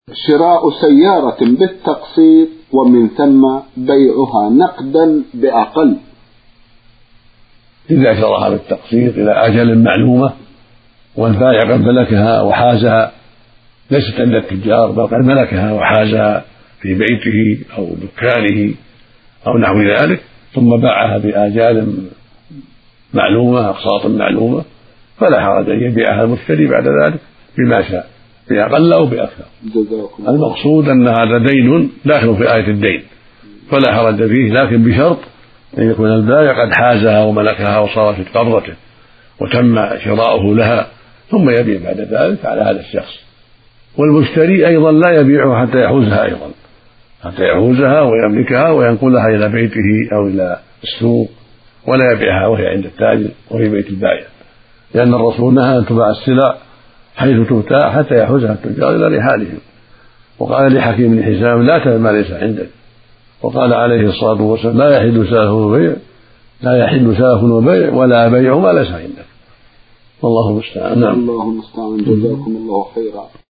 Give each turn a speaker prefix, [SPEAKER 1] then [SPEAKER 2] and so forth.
[SPEAKER 1] شراء سيارة بالتقسيط ومن ثم بيعها نقدا بأقل.
[SPEAKER 2] إذا شراها بالتقسيط إلى أجل معلومة والبائع قد ملكها وحازها، ليست عند التجار بل قد ملكها وحازها في بيته أو دكانه أو نحو ذلك، ثم باعها بآجال معلومة أقساط معلومة، فلا حرج أن يبيعها المشتري بعد ذلك بما شاء بأقل أو بأكثر. المقصود أن هذا دين داخل في آية الدين فلا حرج فيه، لكن بشرط أن يكون البائع قد حازها وملكها وصارت في قبضته وتم شراؤه لها، ثم يبيع بعد ذلك على هذا الشخص. والمشتري أيضا لا يبيعها حتى يحوزها أيضا، حتى يحوزها ويملكها وينقلها إلى بيته أو إلى السوق، ولا يبيعها وهي عند التاجر وفي بيت البائع، لأن الرسول نهى أن تباع السلع حيث تبتاع حتى يحوزها التجار إلى رحالهم. وقال لحكيم بن حزام: لا تبع ما ليس عندك. وقال عليه الصلاة والسلام: لا يحل سلف وبيع ولا بيع ما ليس عندك. والله المستعان.
[SPEAKER 1] الله المستعان. جزاكم الله خيرا.